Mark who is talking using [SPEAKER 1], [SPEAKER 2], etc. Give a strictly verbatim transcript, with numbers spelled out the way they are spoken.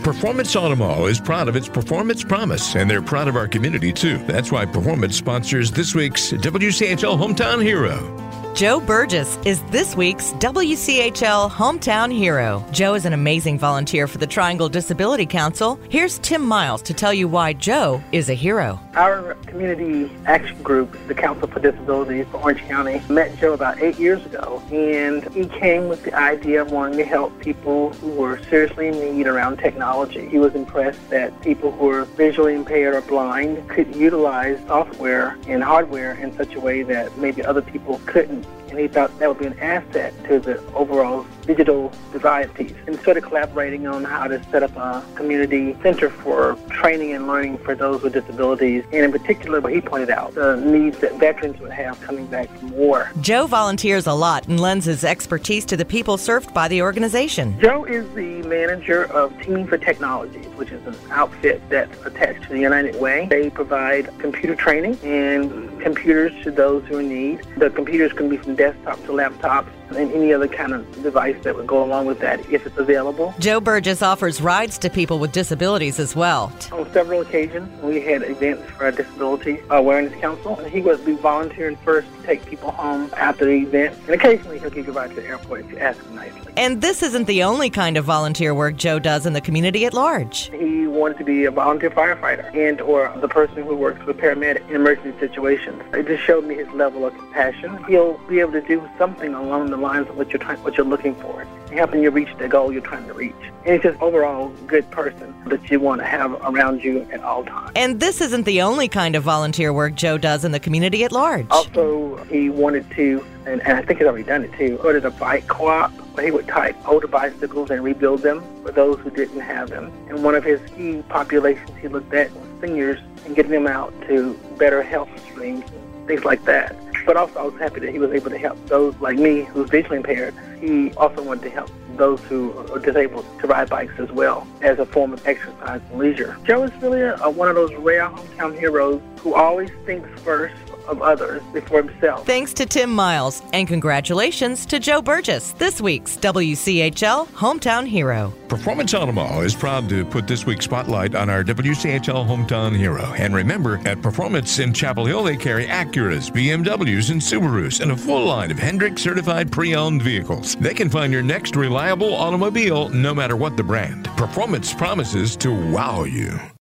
[SPEAKER 1] Performance Automall is proud of its performance promise, and they're proud of our community, too. That's why Performance sponsors this week's W C H L Hometown Hero.
[SPEAKER 2] Joe Burgess is this week's W C H L Hometown Hero. Joe is an amazing volunteer for the Triangle Disability Council. Here's Tim Miles to tell you why Joe is a hero.
[SPEAKER 3] Our community action group, the Council for Disabilities for Orange County, met Joe about eight years ago, and he came with the idea of wanting to help people who were seriously in need around technology. He was impressed that people who were visually impaired or blind could utilize software and hardware in such a way that maybe other people couldn't. And he thought that would be an asset to the overall digital divide piece. And started collaborating on how to set up a community center for training and learning for those with disabilities. And in particular, what he pointed out, the needs that veterans would have coming back from war.
[SPEAKER 2] Joe volunteers a lot and lends his expertise to the people served by the organization.
[SPEAKER 3] Joe is the manager of Teaming for Technologies, which is an outfit that's attached to the United Way. They provide computer training and computers to those who are in need. The computers can be from desktop to laptops and any other kind of device that would go along with that if it's available.
[SPEAKER 2] Joe Burgess offers rides to people with disabilities as well.
[SPEAKER 3] On several occasions, we had events for our Disability Awareness Council, and he would be volunteering first to take people home after the event, and occasionally he'll give you a ride to the airport if you ask him nicely.
[SPEAKER 2] And this isn't the only kind of volunteer work Joe does in the community at large.
[SPEAKER 3] He wanted to be a volunteer firefighter and or the person who works with paramedics in emergency situations. It just showed me his level of compassion. He'll be able to do something along the lines of what you're trying, what you're looking for, helping you reach the goal you're trying to reach. And he's just overall good person that you want to have around you at all times.
[SPEAKER 2] And this isn't the only kind of volunteer work Joe does in the community at large.
[SPEAKER 3] Also, he wanted to, and, and I think he's already done it too, go to the bike co-op where he would take older bicycles and rebuild them for those who didn't have them. And one of his key populations he looked at was seniors and getting them out to better health streams and things like that. But also I was happy that he was able to help those like me who's visually impaired. He also wanted to help those who are disabled to ride bikes as well as a form of exercise and leisure. Joe is really a, a, one of those rare hometown heroes who always thinks first of others before himself.
[SPEAKER 2] Thanks to Tim Miles, and congratulations to Joe Burgess, this week's W C H L Hometown Hero.
[SPEAKER 1] Performance Automall is proud to put this week's spotlight on our W C H L Hometown Hero. And remember, at Performance in Chapel Hill, they carry Acuras, B M Ws, and Subarus, and a full line of Hendrick certified pre-owned vehicles. They can find your next reliable automobile no matter what the brand. Performance promises to wow you.